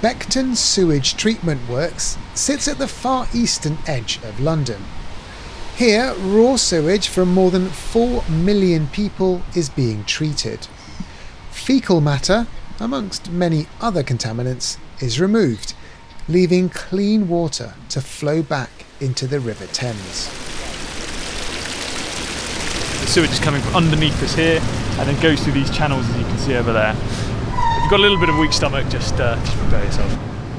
Beckton Sewage Treatment Works sits at the far eastern edge of London. Here, raw sewage from more than 4 million people is being treated. Fecal matter, amongst many other contaminants, is removed, leaving clean water to flow back into the River Thames. The sewage is coming from underneath us here and then goes through these channels, as you can see over there. If you've got a little bit of a weak stomach, just prepare yourself.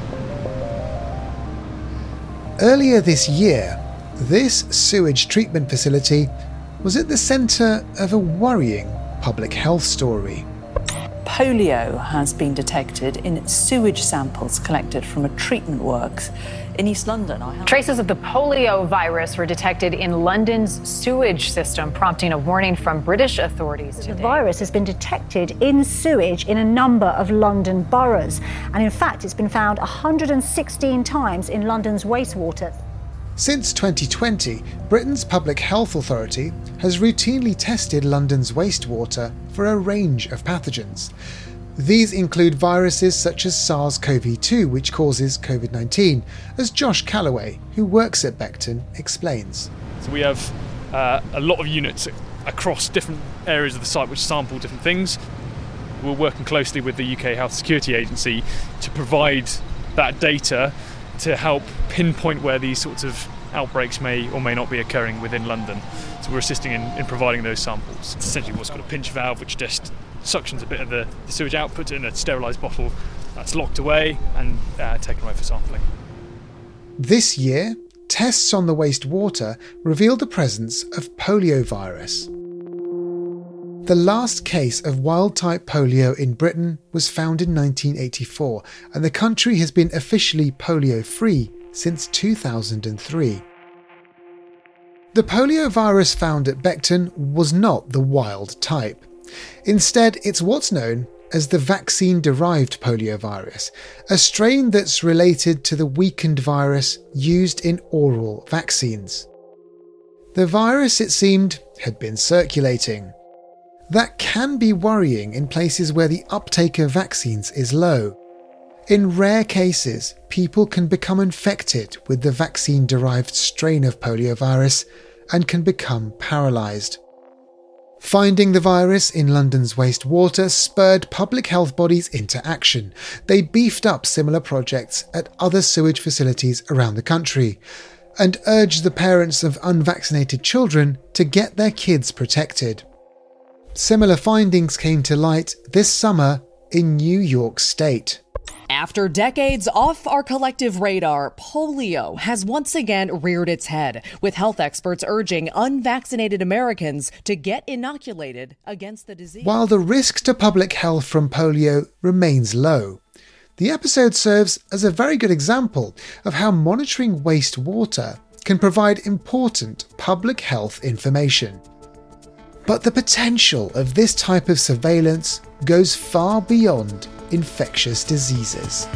Earlier this year, this sewage treatment facility was at the centre of a worrying public health story. Polio has been detected in sewage samples collected from a treatment works in East London. Traces of the polio virus were detected in London's sewage system, prompting a warning from British authorities today. The virus has been detected in sewage in a number of London boroughs. And in fact, it's been found 116 times in London's wastewater. Since 2020, Britain's Public Health Authority has routinely tested London's wastewater for a range of pathogens. These include viruses such as SARS-CoV-2, which causes COVID-19, as Josh Calloway, who works at Beckton, explains. So we have a lot of units across different areas of the site which sample different things. We're working closely with the UK Health Security Agency to provide that data to help pinpoint where these sorts of outbreaks may or may not be occurring within London. So we're assisting in providing those samples. It's essentially what's called a pinch valve, which just suctions a bit of the sewage out, puts it in a sterilised bottle that's locked away and taken away for sampling. This year, tests on the wastewater revealed the presence of poliovirus. The last case of wild-type polio in Britain was found in 1984, and the country has been officially polio-free since 2003. The poliovirus found at Beckton was not the wild type. Instead, it's what's known as the vaccine-derived poliovirus, a strain that's related to the weakened virus used in oral vaccines. The virus, it seemed, had been circulating. That can be worrying in places where the uptake of vaccines is low. In rare cases, people can become infected with the vaccine-derived strain of poliovirus and can become paralysed. Finding the virus in London's wastewater spurred public health bodies into action. They beefed up similar projects at other sewage facilities around the country and urged the parents of unvaccinated children to get their kids protected. Similar findings came to light this summer in New York State. After decades off our collective radar, polio has once again reared its head, with health experts urging unvaccinated Americans to get inoculated against the disease. While the risk to public health from polio remains low, the episode serves as a very good example of how monitoring wastewater can provide important public health information. But the potential of this type of surveillance goes far beyond infectious diseases.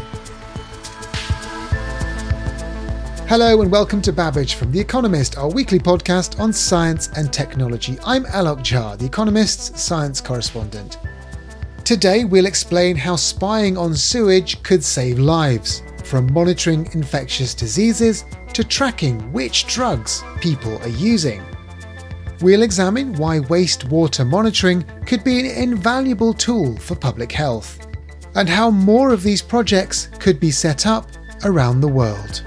Hello and welcome to Babbage from The Economist, our weekly podcast on science and technology. I'm Alok Jha, The Economist's science correspondent. Today we'll explain how spying on sewage could save lives, from monitoring infectious diseases to tracking which drugs people are using. We'll examine why wastewater monitoring could be an invaluable tool for public health, and how more of these projects could be set up around the world.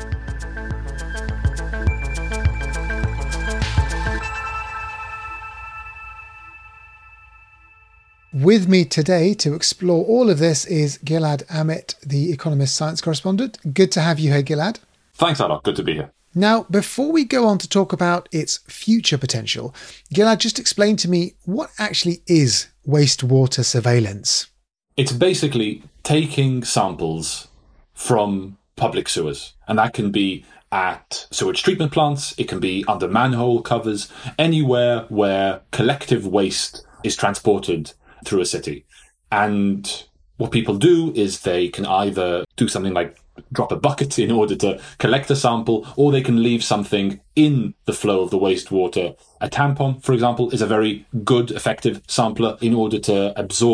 With me today to explore all of this is Gilad Amit, The Economist science correspondent. Good to have you here, Gilad. Thanks, Alok. Good to be here. Now, before we go on to talk about its future potential, Gilad, just explain to me what actually is wastewater surveillance. It's basically taking samples from public sewers, and that can be at sewage treatment plants, it can be under manhole covers, anywhere where collective waste is transported through a city. And what people do is they can either do something like drop a bucket in order to collect a sample, or they can leave something in the flow of the wastewater. A tampon, for example, is a very good, effective sampler in order to absorb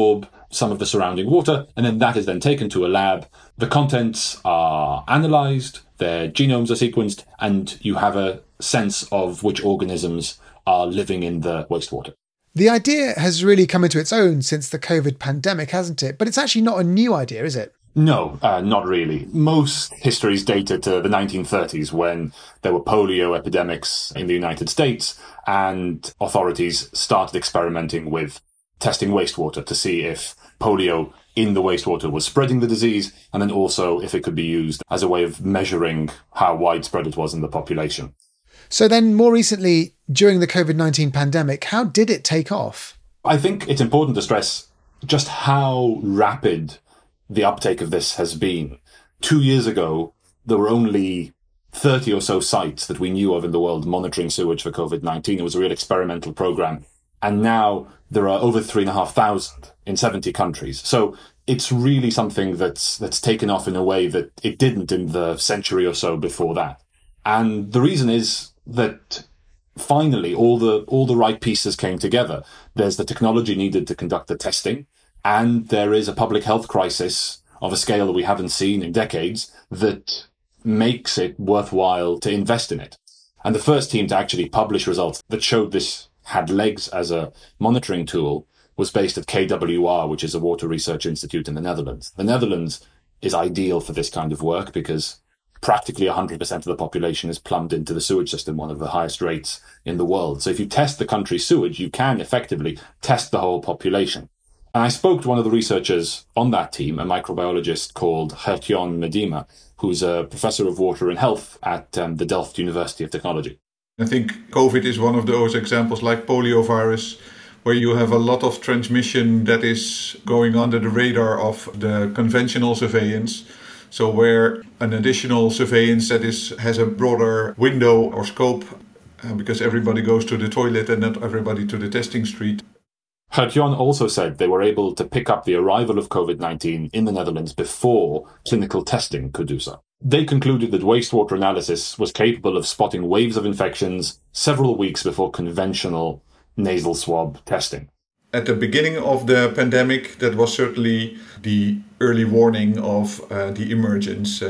some of the surrounding water, and then that is then taken to a lab. The contents are analysed, their genomes are sequenced, and you have a sense of which organisms are living in the wastewater. The idea has really come into its own since the COVID pandemic, hasn't it? But it's actually not a new idea, is it? No, not really. Most history is dated to the 1930s when there were polio epidemics in the United States and authorities started experimenting with testing wastewater to see if polio in the wastewater was spreading the disease, and then also if it could be used as a way of measuring how widespread it was in the population. So then more recently, during the COVID-19 pandemic, how did it take off? I think it's important to stress just how rapid the uptake of this has been. 2 years ago, there were only 30 or so sites that we knew of in the world monitoring sewage for COVID-19. It was a real experimental program. And now there are over 3,500 in 70 countries. So it's really something that's taken off in a way that it didn't in the century or so before that. And the reason is that finally all the right pieces came together. There's the technology needed to conduct the testing, and there is a public health crisis of a scale that we haven't seen in decades that makes it worthwhile to invest in it. And the first team to actually publish results that showed this had legs as a monitoring tool was based at KWR, which is a water research institute in the Netherlands. The Netherlands is ideal for this kind of work because practically 100% of the population is plumbed into the sewage system, one of the highest rates in the world. So if you test the country's sewage, you can effectively test the whole population. And I spoke to one of the researchers on that team, a microbiologist called Gert-Jan Medema, who's a professor of water and health at the Delft University of Technology. I think COVID is one of those examples like poliovirus, where you have a lot of transmission that is going under the radar of the conventional surveillance. So where an additional surveillance that has a broader window or scope, because everybody goes to the toilet and not everybody to the testing street. Gert-Jan also said they were able to pick up the arrival of COVID-19 in the Netherlands before clinical testing could do so. They concluded that wastewater analysis was capable of spotting waves of infections several weeks before conventional nasal swab testing. At the beginning of the pandemic, that was certainly the early warning of the emergence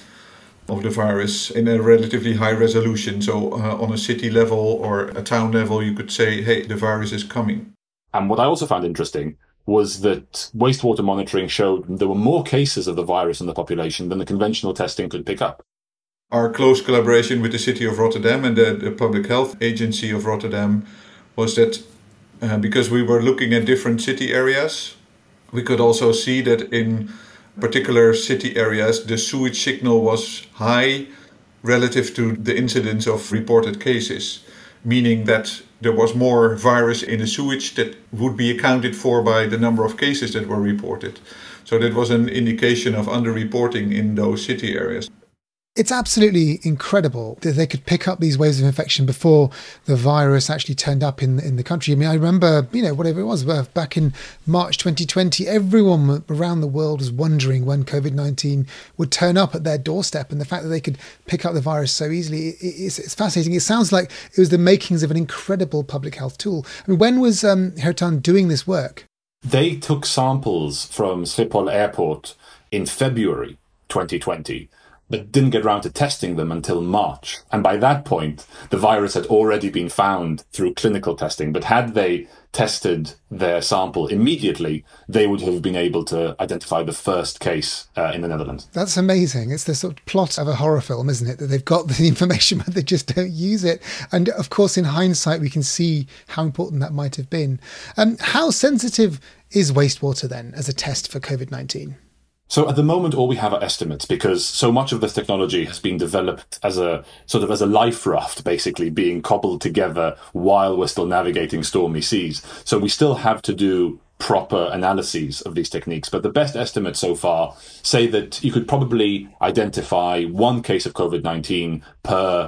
of the virus in a relatively high resolution. So on a city level or a town level, you could say, hey, the virus is coming. And what I also found interesting was that wastewater monitoring showed there were more cases of the virus in the population than the conventional testing could pick up. Our close collaboration with the City of Rotterdam and the Public Health Agency of Rotterdam was that because we were looking at different city areas, we could also see that in particular city areas, the sewage signal was high relative to the incidence of reported cases, meaning that there was more virus in the sewage that would be accounted for by the number of cases that were reported. So that was an indication of underreporting in those city areas. It's absolutely incredible that they could pick up these waves of infection before the virus actually turned up in the country. I mean, I remember, whatever it was, back in March 2020, everyone around the world was wondering when COVID-19 would turn up at their doorstep. And the fact that they could pick up the virus so easily, it's fascinating. It sounds like it was the makings of an incredible public health tool. I mean, when was Gert-Jan doing this work? They took samples from Schiphol Airport in February 2020. But didn't get around to testing them until March. And by that point, the virus had already been found through clinical testing. But had they tested their sample immediately, they would have been able to identify the first case in the Netherlands. That's amazing. It's the sort of plot of a horror film, isn't it? That they've got the information, but they just don't use it. And of course, in hindsight, we can see how important that might have been. How sensitive is wastewater then as a test for COVID-19? So at the moment, all we have are estimates because so much of this technology has been developed as a life raft, basically being cobbled together while we're still navigating stormy seas. So we still have to do proper analyses of these techniques. But the best estimates so far say that you could probably identify one case of COVID-19 per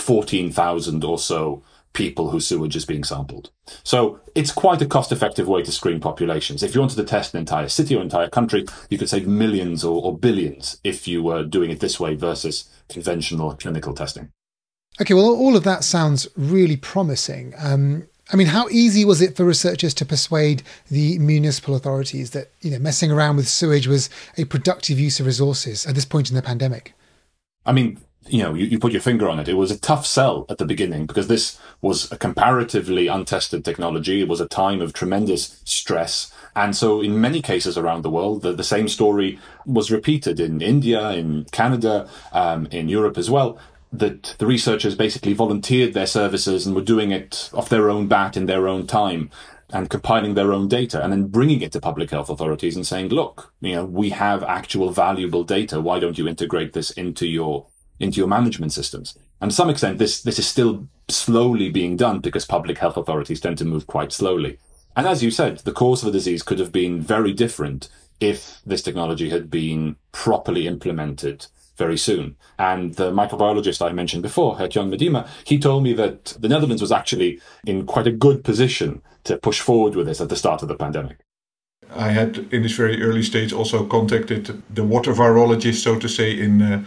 14,000 or so people whose sewage is being sampled. So it's quite a cost-effective way to screen populations. If you wanted to test an entire city or entire country, you could save millions or billions if you were doing it this way versus conventional clinical testing. Okay, well, all of that sounds really promising. I mean, how easy was it for researchers to persuade the municipal authorities that, messing around with sewage was a productive use of resources at this point in the pandemic? I mean, you put your finger on it. It was a tough sell at the beginning because this was a comparatively untested technology. It was a time of tremendous stress. And so in many cases around the world, the same story was repeated in India, in Canada, in Europe as well, that the researchers basically volunteered their services and were doing it off their own bat in their own time and compiling their own data and then bringing it to public health authorities and saying, look, we have actual valuable data. Why don't you integrate this into your management systems? And to some extent, this is still slowly being done because public health authorities tend to move quite slowly. And as you said, the course of the disease could have been very different if this technology had been properly implemented very soon. And the microbiologist I mentioned before, Gert-Jan Medema, he told me that the Netherlands was actually in quite a good position to push forward with this at the start of the pandemic. I had, in this very early stage, also contacted the water virologist, so to say, in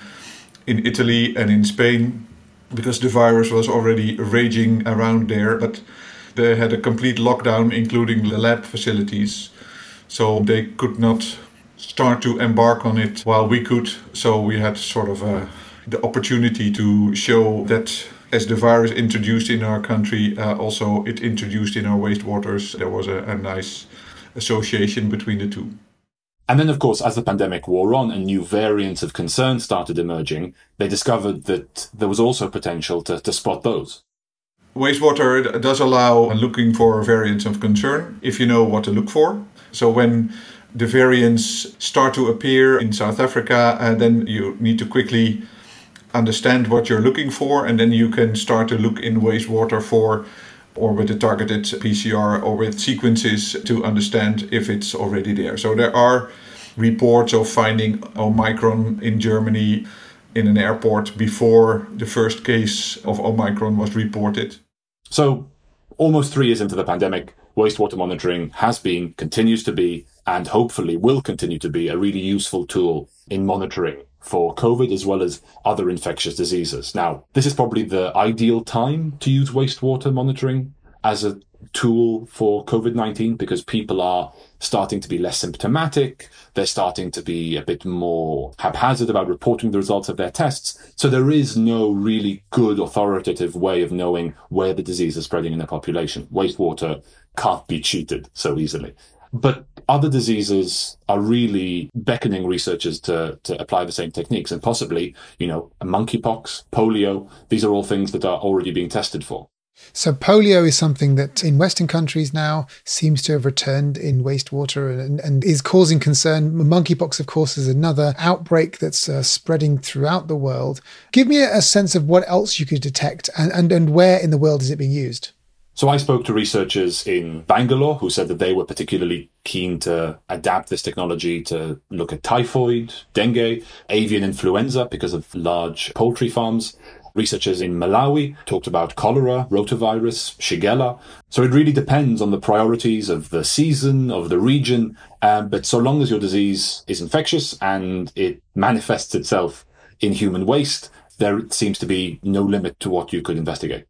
Italy and in Spain, because the virus was already raging around there. But they had a complete lockdown, including the lab facilities. So they could not start to embark on it while we could. So we had sort of the opportunity to show that as the virus introduced in our country, also it introduced in our wastewaters. There was a nice association between the two. And then, of course, as the pandemic wore on and new variants of concern started emerging, they discovered that there was also potential to spot those. Wastewater does allow looking for variants of concern if you know what to look for. So when the variants start to appear in South Africa, then you need to quickly understand what you're looking for, and then you can start to look in wastewater for, or with a targeted PCR or with sequences to understand if it's already there. So there are reports of finding Omicron in Germany in an airport before the first case of Omicron was reported. So almost 3 years into the pandemic, wastewater monitoring has been, continues to be, and hopefully will continue to be a really useful tool in monitoring for COVID as well as other infectious diseases. Now, this is probably the ideal time to use wastewater monitoring as a tool for COVID-19 because people are starting to be less symptomatic. They're starting to be a bit more haphazard about reporting the results of their tests. So there is no really good authoritative way of knowing where the disease is spreading in the population. Wastewater can't be cheated so easily. But other diseases are really beckoning researchers to apply the same techniques and possibly, monkeypox, polio. These are all things that are already being tested for. So polio is something that in Western countries now seems to have returned in wastewater and is causing concern. Monkeypox, of course, is another outbreak that's spreading throughout the world. Give me a sense of what else you could detect and where in the world is it being used? So I spoke to researchers in Bangalore who said that they were particularly keen to adapt this technology to look at typhoid, dengue, avian influenza because of large poultry farms. Researchers in Malawi talked about cholera, rotavirus, Shigella. So it really depends on the priorities of the season, of the region. But so long as your disease is infectious and it manifests itself in human waste, there seems to be no limit to what you could investigate.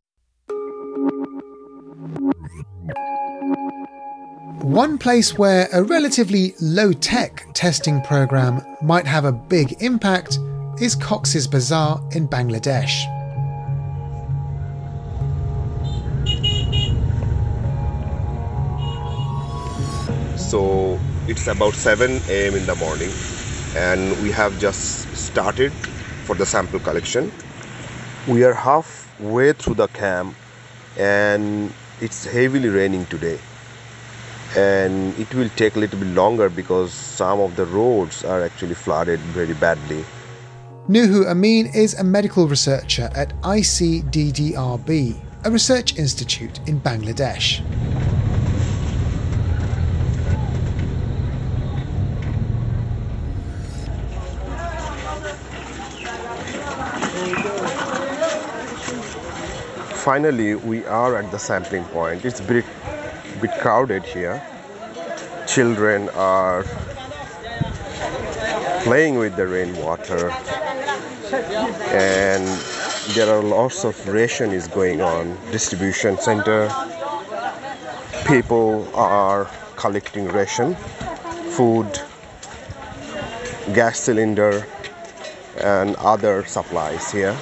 One place where a relatively low-tech testing program might have a big impact is Cox's Bazar in Bangladesh. So it's about 7 a.m. in the morning and we have just started for the sample collection. We are halfway through the camp and it's heavily raining today. And it will take a little bit longer because some of the roads are actually flooded very badly. Nuhu Amin is a medical researcher at ICDDRB, a research institute in Bangladesh. Finally, we are at the sampling point. It's a bit crowded here. Children are playing with the rainwater and there are lots of ration is going on. Distribution center People are collecting ration, food, gas cylinder, and other supplies here.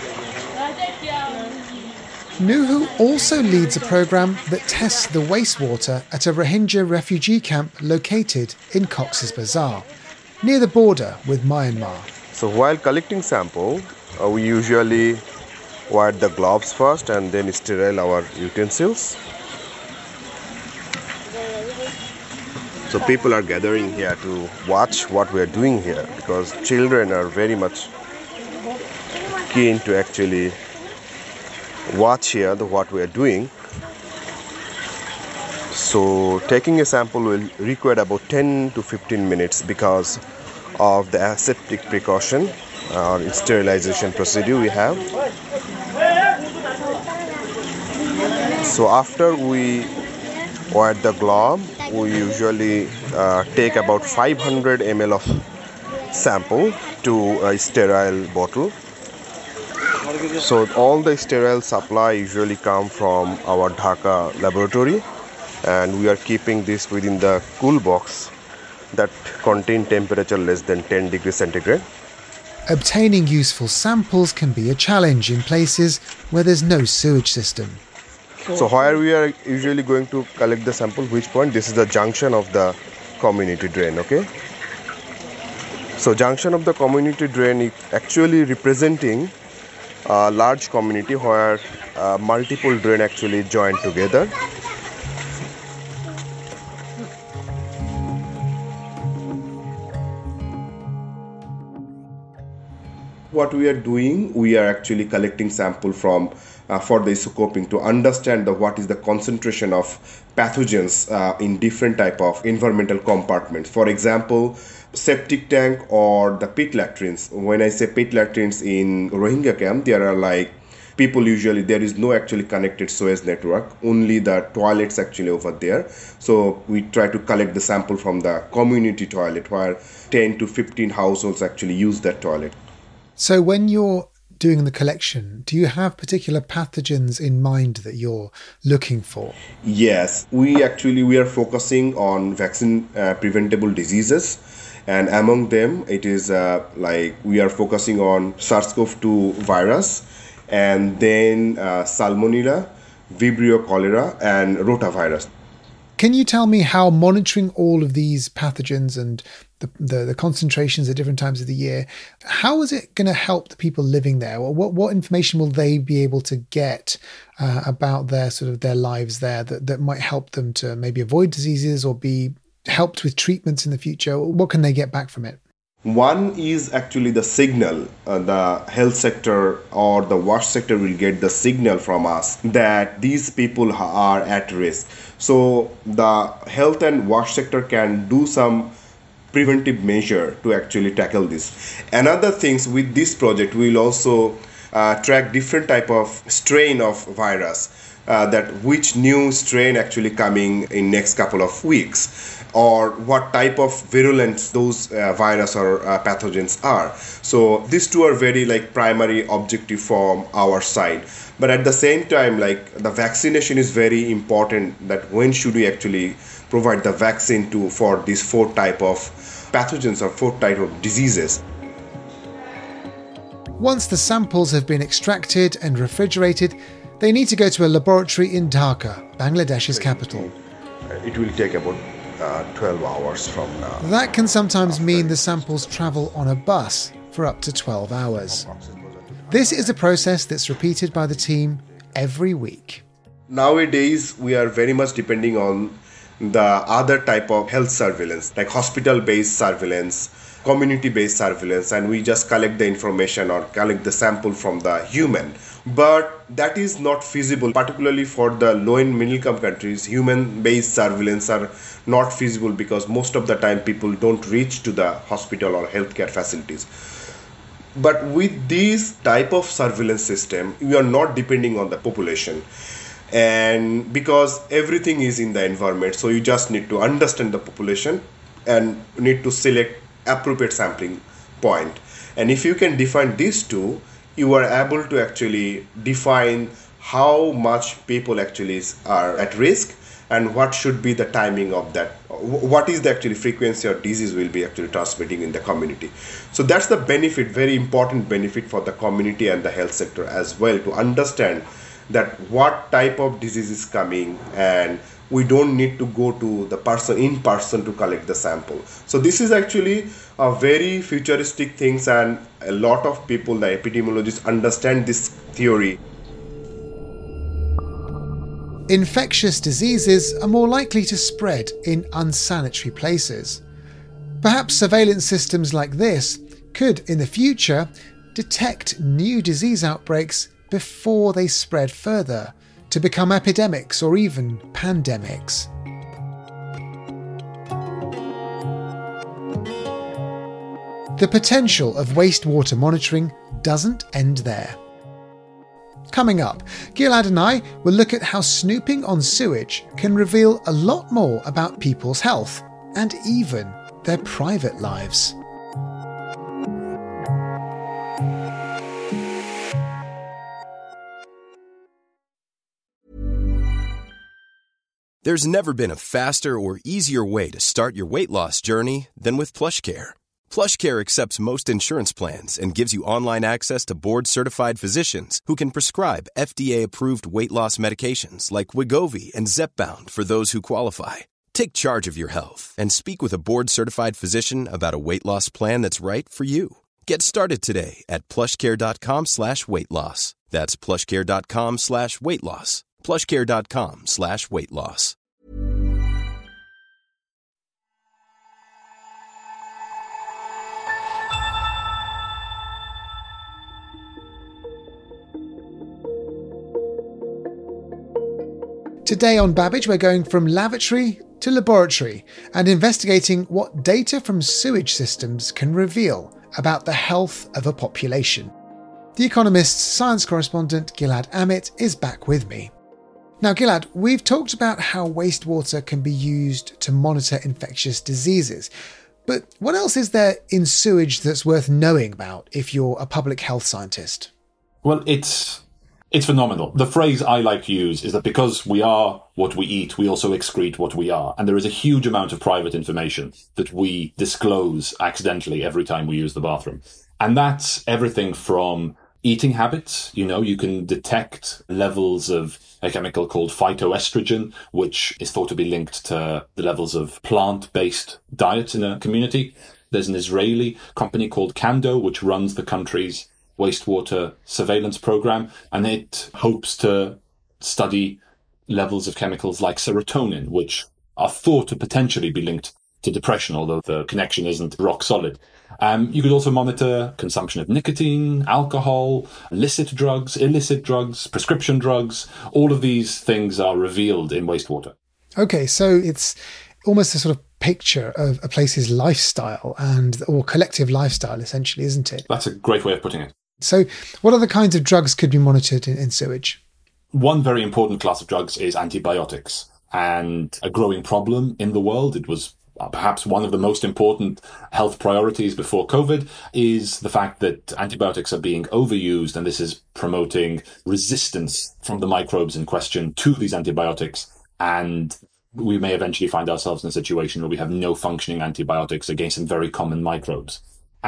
Nuhu also leads a program that tests the wastewater at a Rohingya refugee camp located in Cox's Bazar, near the border with Myanmar. So while collecting sample, we usually wear the gloves first and then sterile our utensils. So people are gathering here to watch what we are doing here, because children are very much keen to actually watch here what we are doing. So taking a sample will require about 10 to 15 minutes because of the aseptic precaution or sterilization procedure we have. So after we wear the glove, we usually take about 500 ml of sample to a sterile bottle. So all the sterile supply usually come from our Dhaka laboratory, and we are keeping this within the cool box that contain temperature less than 10 degrees centigrade. Obtaining useful samples can be a challenge in places where there's no sewage system. So where we are usually going to collect the sample, which point? This is the junction of the community drain, okay? So junction of the community drain is actually representing a large community where multiple drain actually join together. What we are doing, we are actually collecting sample from for the scoping to understand what is the concentration of pathogens in different type of environmental compartments. For example, septic tank or the pit latrines. When I say pit latrines in Rohingya camp, there are like people usually, there is no actually connected sewage network, only the toilets actually over there. So we try to collect the sample from the community toilet where 10 to 15 households actually use that toilet. So when you're doing the collection, do you have particular pathogens in mind that you're looking for? Yes, we are focusing on vaccine preventable diseases, and among them it is like we are focusing on SARS-CoV-2 virus, and then Salmonella, Vibrio cholera, and rotavirus. Can you tell me how monitoring all of these pathogens and the concentrations at different times of the year, how is it going to help the people living there? Or what information will they be able to get about their lives there that might help them to maybe avoid diseases or be helped with treatments in the future? What can they get back from it? One is actually the signal. The health sector or the wash sector will get the signal from us that these people are at risk. So the health and wash sector can do some preventive measure to actually tackle this. Another things with this project, we'll also track different type of strain of virus, that which new strain actually coming in next couple of weeks, or what type of virulence those virus or pathogens are. So these two are very like primary objective from our side. But at the same time, like the vaccination is very important, that when should we actually provide the vaccine for these 4 type of pathogens or 4 type of diseases. Once the samples have been extracted and refrigerated, they need to go to a laboratory in Dhaka, Bangladesh's capital. It will take about 12 hours from now. That can sometimes mean the samples travel on a bus for up to 12 hours. This is a process that's repeated by the team every week. Nowadays, we are very much depending on the other type of health surveillance, like hospital-based surveillance, community-based surveillance, and we just collect the information or collect the sample from the human. But that is not feasible, particularly for the low and middle income countries. Human-based surveillance are not feasible because most of the time people don't reach to the hospital or healthcare facilities. But with this type of surveillance system, we are not depending on the population. And because everything is in the environment, so you just need to understand the population and need to select appropriate sampling point. And if you can define these two, you are able to actually define how much people actually are at risk and what should be the timing of that, what is the actually frequency or disease will be actually transmitting in the community. So that's the benefit, very important benefit for the community and the health sector as well, to understand that what type of disease is coming, and we don't need to go to the person in person to collect the sample. So this is actually a very futuristic things, and a lot of people, the epidemiologists, understand this theory. Infectious diseases are more likely to spread in unsanitary places. Perhaps surveillance systems like this could, in the future, detect new disease outbreaks before they spread further, to become epidemics or even pandemics. The potential of wastewater monitoring doesn't end there. Coming up, Gilad and I will look at how snooping on sewage can reveal a lot more about people's health and even their private lives. There's never been a faster or easier way to start your weight loss journey than with PlushCare. PlushCare accepts most insurance plans and gives you online access to board-certified physicians who can prescribe FDA-approved weight loss medications like Wegovy and Zepbound for those who qualify. Take charge of your health and speak with a board-certified physician about a weight loss plan that's right for you. Get started today at plushcare.com/weight loss. That's plushcare.com/weight loss. plushcare.com/weight loss. Today on Babbage, we're going from lavatory to laboratory and investigating what data from sewage systems can reveal about the health of a population. The Economist's science correspondent Gilad Amit is back with me. Now, Gilad, we've talked about how wastewater can be used to monitor infectious diseases, but what else is there in sewage that's worth knowing about if you're a public health scientist? Well, it's phenomenal. The phrase I like to use is that because we are what we eat, we also excrete what we are. And there is a huge amount of private information that we disclose accidentally every time we use the bathroom. And that's everything from eating habits. You know, you can detect levels of a chemical called phytoestrogen, which is thought to be linked to the levels of plant-based diets in a community. There's an Israeli company called Kando, which runs the country's wastewater surveillance program, and it hopes to study levels of chemicals like serotonin, which are thought to potentially be linked to depression, although the connection isn't rock solid. You could also monitor consumption of nicotine, alcohol, illicit drugs, prescription drugs. All of these things are revealed in wastewater. Okay, so it's almost a sort of picture of a place's lifestyle or collective lifestyle, essentially, isn't it? That's a great way of putting it. So what other kinds of drugs could be monitored in sewage? One very important class of drugs is antibiotics, and a growing problem in the world. It was perhaps one of the most important health priorities before COVID, is the fact that antibiotics are being overused, and this is promoting resistance from the microbes in question to these antibiotics. And we may eventually find ourselves in a situation where we have no functioning antibiotics against some very common microbes.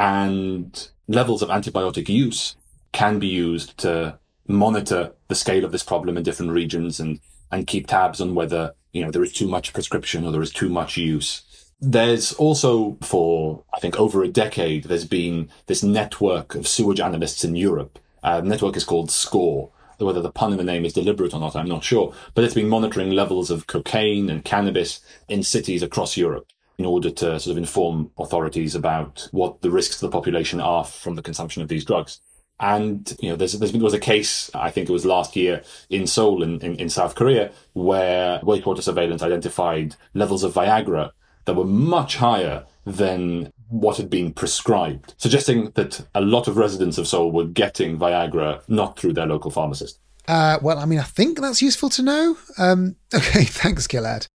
And levels of antibiotic use can be used to monitor the scale of this problem in different regions and keep tabs on whether, there is too much prescription or there is too much use. There's also, for I think over a decade, there's been this network of sewage analysts in Europe. The network is called SCORE. Whether the pun in the name is deliberate or not, I'm not sure. But it's been monitoring levels of cocaine and cannabis in cities across Europe in order to sort of inform authorities about what the risks to the population are from the consumption of these drugs. And, there was a case, I think it was last year in Seoul in South Korea, where wastewater surveillance identified levels of Viagra that were much higher than what had been prescribed, suggesting that a lot of residents of Seoul were getting Viagra not through their local pharmacist. I think that's useful to know. Okay, thanks, Gilad.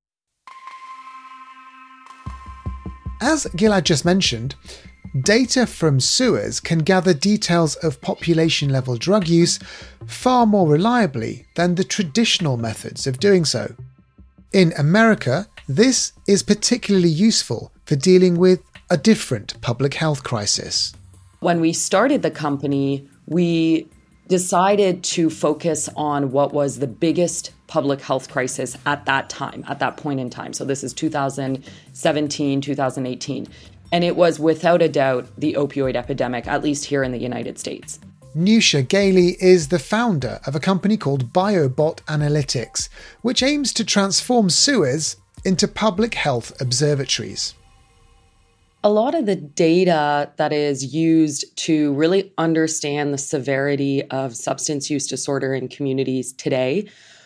As Gilad just mentioned, data from sewers can gather details of population-level drug use far more reliably than the traditional methods of doing so. In America, this is particularly useful for dealing with a different public health crisis. When we started the company, we decided to focus on what was the biggest public health crisis at that time, at that point in time. So this is 2017, 2018. And it was without a doubt the opioid epidemic, at least here in the United States. Nusha Gailey is the founder of a company called BioBot Analytics, which aims to transform sewers into public health observatories. A lot of the data that is used to really understand the severity of substance use disorder in communities today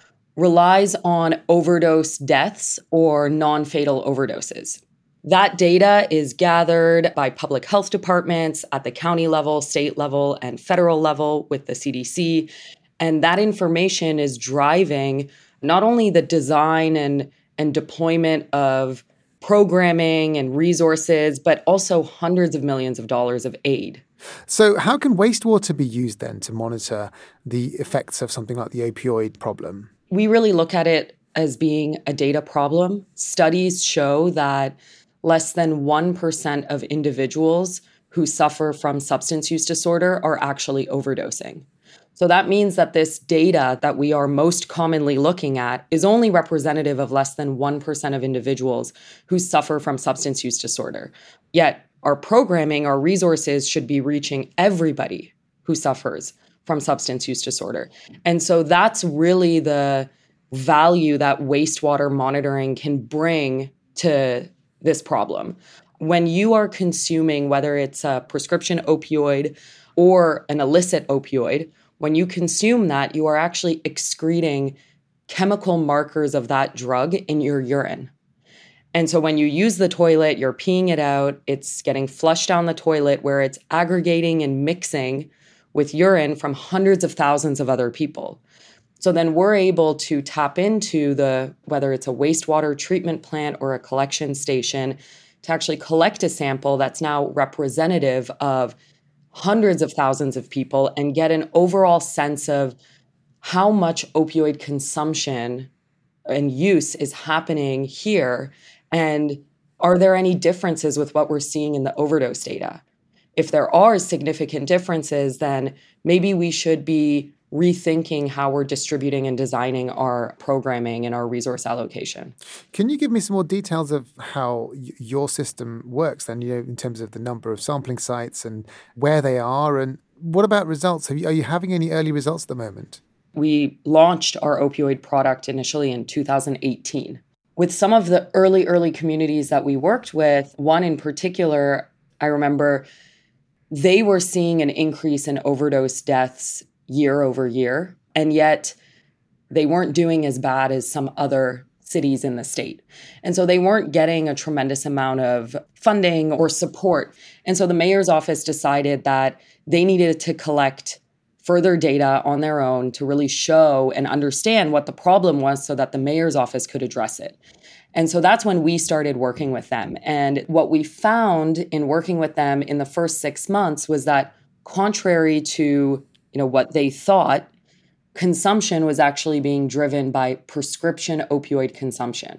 relies on overdose deaths or non-fatal overdoses. That data is gathered by public health departments at the county level, state level, and federal level with the CDC. And that information is driving not only the design and deployment of programming and resources, but also hundreds of millions of dollars of aid. So how can wastewater be used then to monitor the effects of something like the opioid problem? We really look at it as being a data problem. Studies show that less than 1% of individuals who suffer from substance use disorder are actually overdosing. So that means that this data that we are most commonly looking at is only representative of less than 1% of individuals who suffer from substance use disorder. Yet our programming, our resources should be reaching everybody who suffers from substance use disorder. And so that's really the value that wastewater monitoring can bring to this problem. When you are consuming, whether it's a prescription opioid or an illicit opioid, when you consume that, you are actually excreting chemical markers of that drug in your urine. And so when you use the toilet, you're peeing it out, it's getting flushed down the toilet where it's aggregating and mixing with urine from hundreds of thousands of other people. So then we're able to tap into whether it's a wastewater treatment plant or a collection station, to actually collect a sample that's now representative of hundreds of thousands of people and get an overall sense of how much opioid consumption and use is happening here. And are there any differences with what we're seeing in the overdose data? If there are significant differences, then maybe we should be rethinking how we're distributing and designing our programming and our resource allocation. Can you give me some more details of how your system works then, in terms of the number of sampling sites and where they are? And what about results? Are you having any early results at the moment? We launched our opioid product initially in 2018. With some of the early communities that we worked with, one in particular, I remember they were seeing an increase in overdose deaths year over year, and yet they weren't doing as bad as some other cities in the state. And so they weren't getting a tremendous amount of funding or support. And so the mayor's office decided that they needed to collect further data on their own to really show and understand what the problem was so that the mayor's office could address it. And so that's when we started working with them. And what we found in working with them in the first 6 months was that contrary to what they thought, consumption was actually being driven by prescription opioid consumption.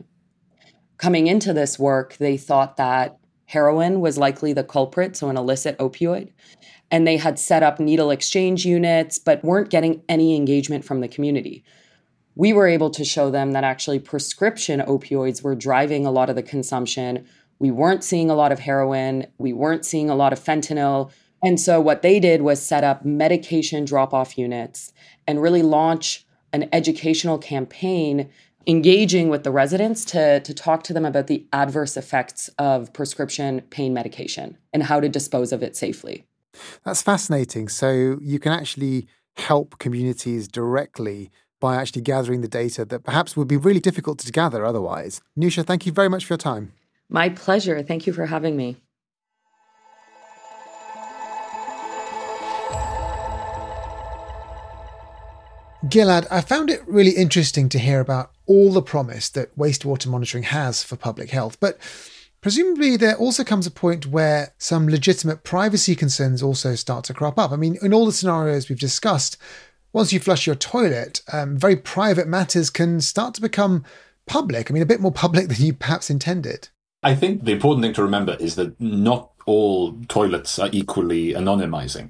Coming into this work, they thought that heroin was likely the culprit, so an illicit opioid. And they had set up needle exchange units, but weren't getting any engagement from the community. We were able to show them that actually prescription opioids were driving a lot of the consumption. We weren't seeing a lot of heroin. We weren't seeing a lot of fentanyl. And so what they did was set up medication drop-off units and really launch an educational campaign engaging with the residents to talk to them about the adverse effects of prescription pain medication and how to dispose of it safely. That's fascinating. So you can actually help communities directly by actually gathering the data that perhaps would be really difficult to gather otherwise. Nusha, thank you very much for your time. My pleasure. Thank you for having me. Gilad, I found it really interesting to hear about all the promise that wastewater monitoring has for public health, but presumably there also comes a point where some legitimate privacy concerns also start to crop up. I mean, in all the scenarios we've discussed, once you flush your toilet, very private matters can start to become public. I mean, a bit more public than you perhaps intended. I think the important thing to remember is that not all toilets are equally anonymizing.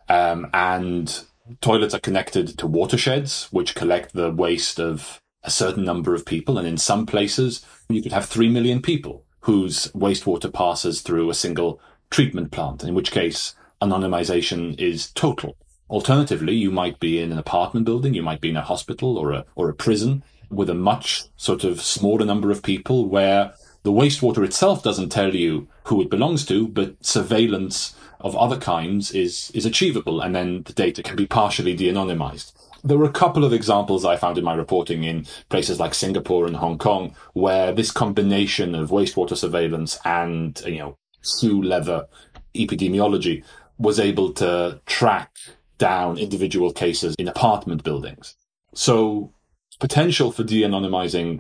And toilets are connected to watersheds, which collect the waste of a certain number of people. And in some places, you could have 3 million people whose wastewater passes through a single treatment plant, in which case anonymization is total. Alternatively, you might be in an apartment building, you might be in a hospital or a prison with a much sort of smaller number of people where the wastewater itself doesn't tell you who it belongs to, but surveillance of other kinds is achievable, and then the data can be partially de-anonymized. There were a couple of examples I found in my reporting in places like Singapore and Hong Kong, where this combination of wastewater surveillance and, shoe leather epidemiology was able to track down individual cases in apartment buildings. So potential for de-anonymizing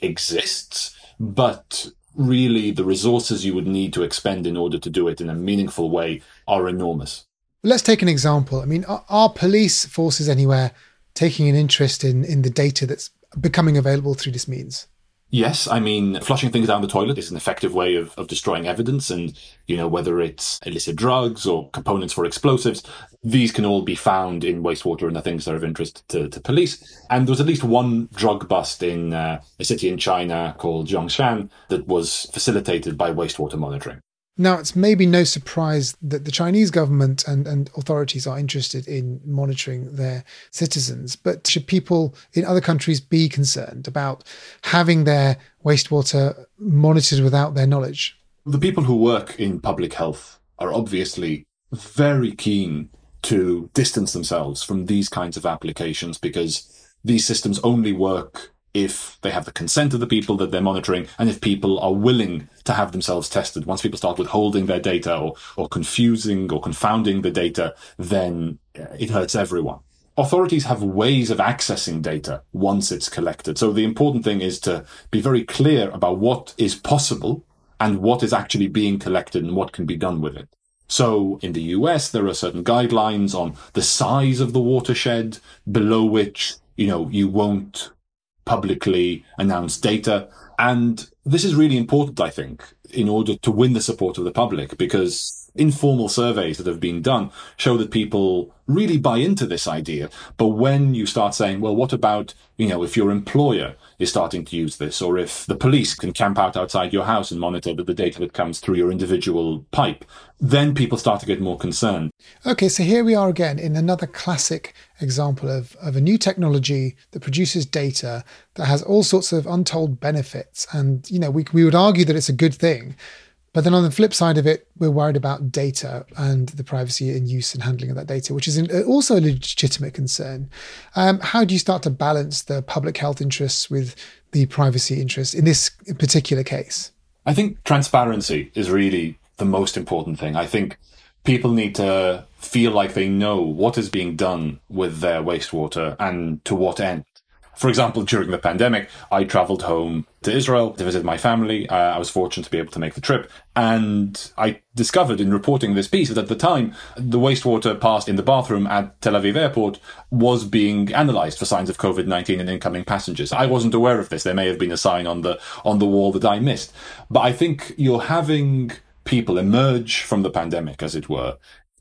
exists, but really the resources you would need to expend in order to do it in a meaningful way are enormous. Let's take an example. I mean, are police forces anywhere taking an interest in the data that's becoming available through this means? Yes, I mean, flushing things down the toilet is an effective way of destroying evidence. And, whether it's illicit drugs or components for explosives, these can all be found in wastewater and the things that are of interest to police. And there was at least one drug bust in a city in China called Zhongshan that was facilitated by wastewater monitoring. Now, it's maybe no surprise that the Chinese government and authorities are interested in monitoring their citizens, but should people in other countries be concerned about having their wastewater monitored without their knowledge? The people who work in public health are obviously very keen to distance themselves from these kinds of applications because these systems only work if they have the consent of the people that they're monitoring and if people are willing to have themselves tested. Once people start withholding their data or confusing or confounding the data, then it hurts everyone. Authorities have ways of accessing data once it's collected. So the important thing is to be very clear about what is possible and what is actually being collected and what can be done with it. So in the US, there are certain guidelines on the size of the watershed below which, you won't publicly announce data. And this is really important, I think, in order to win the support of the public, because informal surveys that have been done show that people really buy into this idea. But when you start saying, well, what about, if your employer is starting to use this, or if the police can camp out outside your house and monitor the data that comes through your individual pipe, then people start to get more concerned. Okay, so here we are again in another classic example of a new technology that produces data that has all sorts of untold benefits. And, we would argue that it's a good thing. But then on the flip side of it, we're worried about data and the privacy and use and handling of that data, which is also a legitimate concern. How do you start to balance the public health interests with the privacy interests in this particular case? I think transparency is really the most important thing. I think people need to feel like they know what is being done with their wastewater and to what end. For example, during the pandemic, I traveled home to Israel to visit my family. I was fortunate to be able to make the trip. And I discovered in reporting this piece that at the time, the wastewater passed in the bathroom at Tel Aviv airport was being analysed for signs of COVID-19 in incoming passengers. I wasn't aware of this. There may have been a sign on the wall that I missed. But I think you're having people emerge from the pandemic, as it were,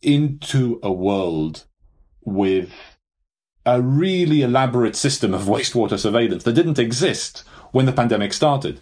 into a world with a really elaborate system of wastewater surveillance that didn't exist when the pandemic started.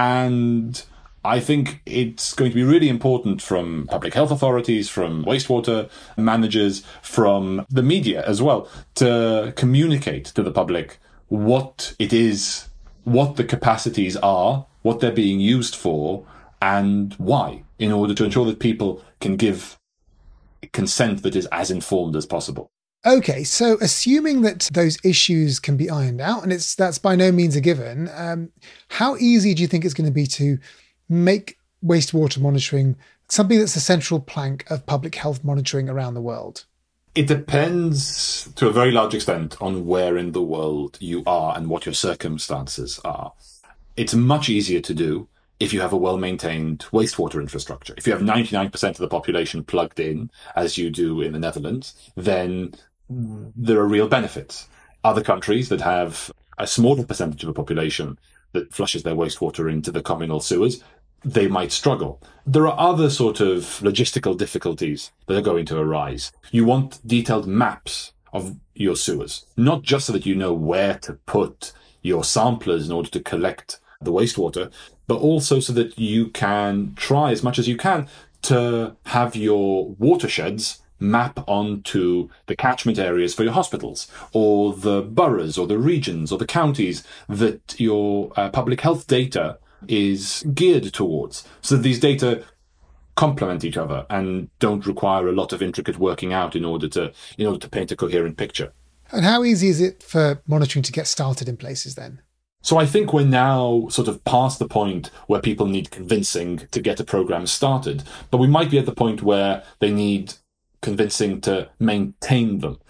And I think it's going to be really important from public health authorities, from wastewater managers, from the media as well, to communicate to the public what it is, what the capacities are, what they're being used for, and why, in order to ensure that people can give consent that is as informed as possible. Okay, so assuming that those issues can be ironed out, and that's by no means a given, how easy do you think it's going to be to make wastewater monitoring something that's a central plank of public health monitoring around the world? It depends to a very large extent on where in the world you are and what your circumstances are. It's much easier to do if you have a well-maintained wastewater infrastructure. If you have 99% of the population plugged in, as you do in the Netherlands, then there are real benefits. Other countries that have a smaller percentage of the population that flushes their wastewater into the communal sewers, they might struggle. There are other sort of logistical difficulties that are going to arise. You want detailed maps of your sewers, not just so that you know where to put your samplers in order to collect the wastewater, but also so that you can try as much as you can to have your watersheds map onto the catchment areas for your hospitals, or the boroughs, or the regions, or the counties that your public health data is geared towards, so that these data complement each other and don't require a lot of intricate working out in order to paint a coherent picture. And how easy is it for monitoring to get started in places then? So I think we're now sort of past the point where people need convincing to get a program started, but we might be at the point where they need convincing to maintain them.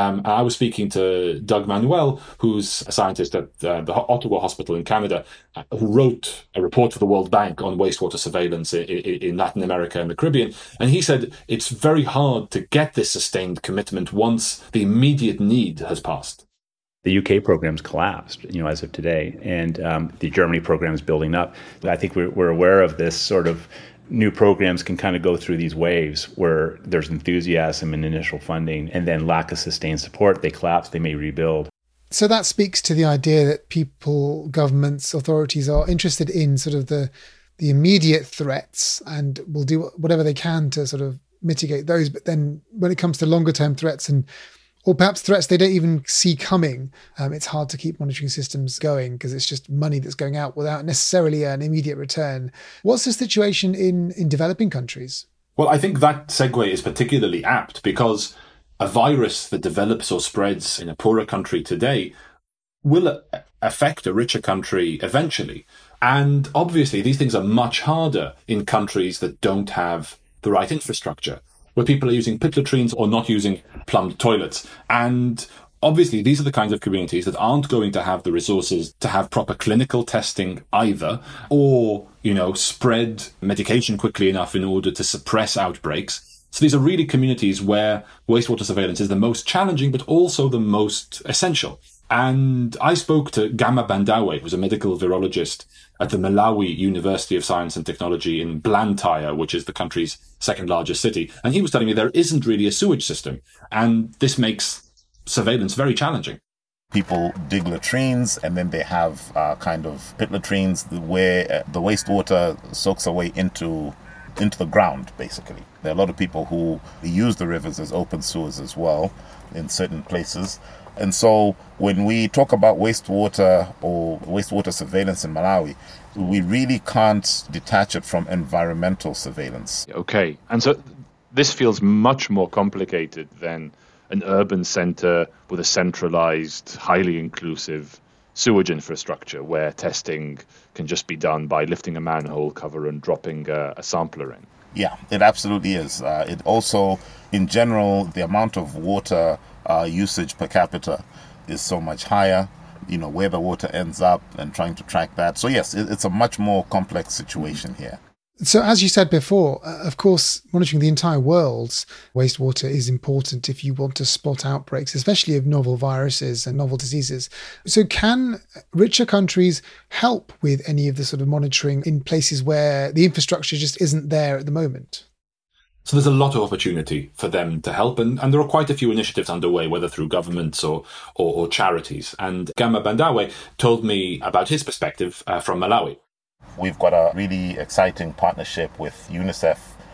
I was speaking to Doug Manuel, who's a scientist at the Ottawa Hospital in Canada, who wrote a report for the World Bank on wastewater surveillance in Latin America and the Caribbean. And he said it's very hard to get this sustained commitment once the immediate need has passed. The UK program's collapsed, as of today, and the Germany program is building up. I think we're aware of this sort of new programs can kind of go through these waves where there's enthusiasm and initial funding and then lack of sustained support. They collapse, they may rebuild. So that speaks to the idea that people, governments, authorities are interested in sort of the immediate threats and will do whatever they can to sort of mitigate those. But then when it comes to longer term threats or perhaps threats they don't even see coming, it's hard to keep monitoring systems going because it's just money that's going out without necessarily an immediate return. What's the situation in developing countries? Well, I think that segue is particularly apt because a virus that develops or spreads in a poorer country today will affect a richer country eventually. And obviously, these things are much harder in countries that don't have the right infrastructure, where people are using pit latrines or not using plumbed toilets. And obviously, these are the kinds of communities that aren't going to have the resources to have proper clinical testing either, or, spread medication quickly enough in order to suppress outbreaks. So these are really communities where wastewater surveillance is the most challenging, but also the most essential. And I spoke to Gama Bandawe, who's a medical virologist at the Malawi University of Science and Technology in Blantyre, which is the country's second largest city. And he was telling me there isn't really a sewage system. And this makes surveillance very challenging. People dig latrines and then they have kind of pit latrines where the wastewater soaks away into the ground, basically. There are a lot of people who use the rivers as open sewers as well in certain places. And so when we talk about wastewater or wastewater surveillance in Malawi, we really can't detach it from environmental surveillance. Okay. And so this feels much more complicated than an urban center with a centralized, highly inclusive sewage infrastructure where testing can just be done by lifting a manhole cover and dropping a sampler in. Yeah, it absolutely is. It also, in general, the amount of water usage per capita is so much higher, where the water ends up and trying to track that. So yes, it's a much more complex situation here. So as you said before, of course, monitoring the entire world's wastewater is important if you want to spot outbreaks, especially of novel viruses and novel diseases. So can richer countries help with any of the sort of monitoring in places where the infrastructure just isn't there at the moment? So there's a lot of opportunity for them to help, and there are quite a few initiatives underway, whether through governments or charities. And Gama Bandawe told me about his perspective from Malawi. We've got a really exciting partnership with UNICEF,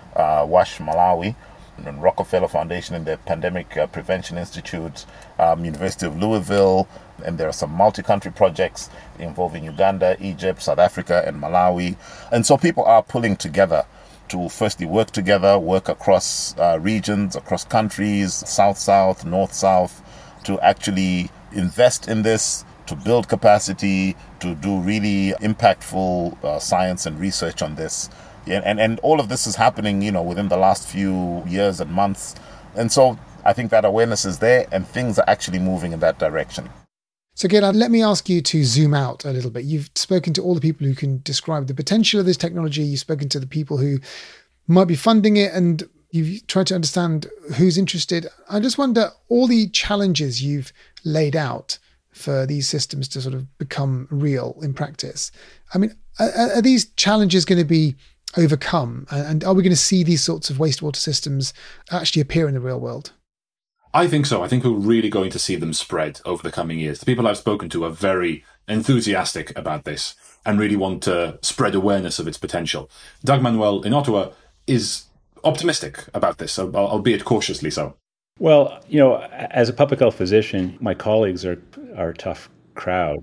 WASH Malawi, and Rockefeller Foundation and the Pandemic Prevention Institute, University of Louisville, and there are some multi-country projects involving Uganda, Egypt, South Africa, and Malawi. And so people are pulling together to firstly work together, work across regions, across countries, South-South, North-South, to actually invest in this, to build capacity, to do really impactful science and research on this. And all of this is happening, within the last few years and months. And so I think that awareness is there and things are actually moving in that direction. So Gilad, let me ask you to zoom out a little bit. You've spoken to all the people who can describe the potential of this technology. You've spoken to the people who might be funding it, and you've tried to understand who's interested. I just wonder, all the challenges you've laid out for these systems to sort of become real in practice. I mean, are these challenges going to be overcome? And are we going to see these sorts of wastewater systems actually appear in the real world? I think so. I think we're really going to see them spread over the coming years. The people I've spoken to are very enthusiastic about this and really want to spread awareness of its potential. Doug Manuel in Ottawa is optimistic about this, albeit cautiously so. Well, as a public health physician, my colleagues are a tough crowd.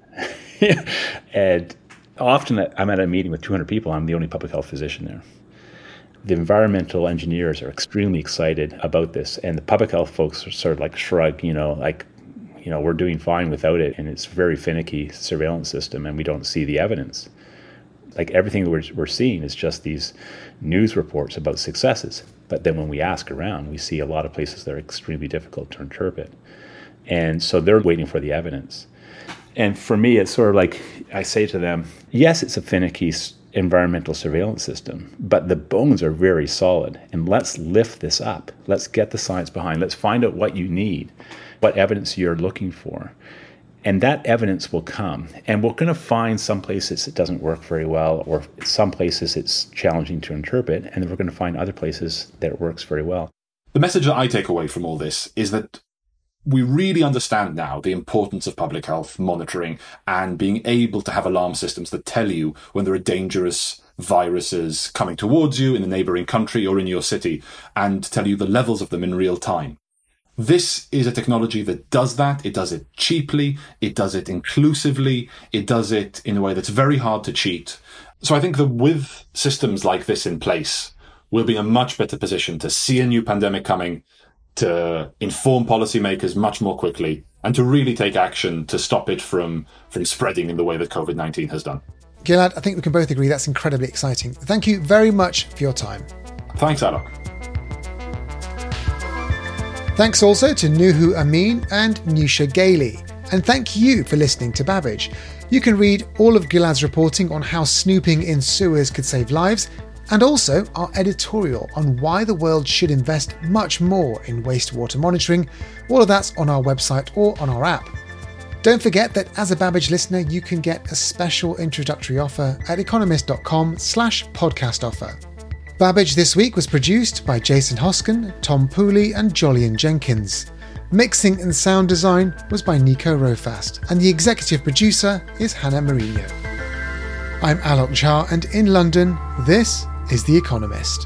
And often I'm at a meeting with 200 people. I'm the only public health physician there. The environmental engineers are extremely excited about this, and the public health folks are sort of like shrug, we're doing fine without it, and it's a very finicky surveillance system, and we don't see the evidence. Like everything we're seeing is just these news reports about successes. But then when we ask around, we see a lot of places that are extremely difficult to interpret. And so they're waiting for the evidence. And for me, it's sort of like I say to them, yes, it's a finicky environmental surveillance system, but the bones are very solid. And let's lift this up. Let's get the science behind. Let's find out what you need, what evidence you're looking for. And that evidence will come. And we're going to find some places it doesn't work very well, or some places it's challenging to interpret, and then we're going to find other places that it works very well. The message that I take away from all this is that we really understand now the importance of public health monitoring and being able to have alarm systems that tell you when there are dangerous viruses coming towards you in a neighboring country or in your city, and tell you the levels of them in real time. This is a technology that does that. It does it cheaply. It does it inclusively. It does it in a way that's very hard to cheat. So I think that with systems like this in place, we'll be in a much better position to see a new pandemic coming, to inform policymakers much more quickly, and to really take action to stop it from spreading in the way that COVID-19 has done. Gilad, I think we can both agree that's incredibly exciting. Thank you very much for your time. Thanks, Alok. Thanks also to Nuhu Amin and Nusha Gailey. And thank you for listening to Babbage. You can read all of Gilad's reporting on how snooping in sewers could save lives, and also our editorial on why the world should invest much more in wastewater monitoring. All of that's on our website or on our app. Don't forget that as a Babbage listener, you can get a special introductory offer at economist.com/podcast offer. Babbage this week was produced by Jason Hoskin, Tom Pooley and Jolyon Jenkins. Mixing and sound design was by Nico Rofast, and the executive producer is Hannah Mourinho. I'm Alok Jha, and in London, this is The Economist.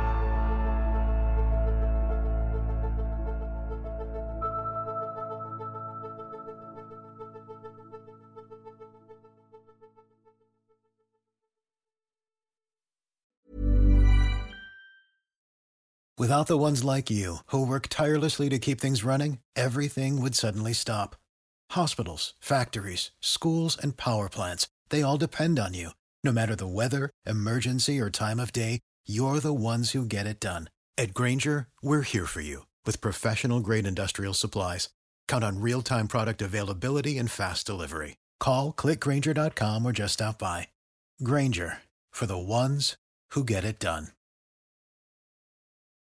Without the ones like you, who work tirelessly to keep things running, everything would suddenly stop. Hospitals, factories, schools, and power plants, they all depend on you. No matter the weather, emergency, or time of day, you're the ones who get it done. At Grainger, we're here for you with professional-grade industrial supplies. Count on real-time product availability and fast delivery. Call, click Grainger.com, or just stop by. Grainger, for the ones who get it done.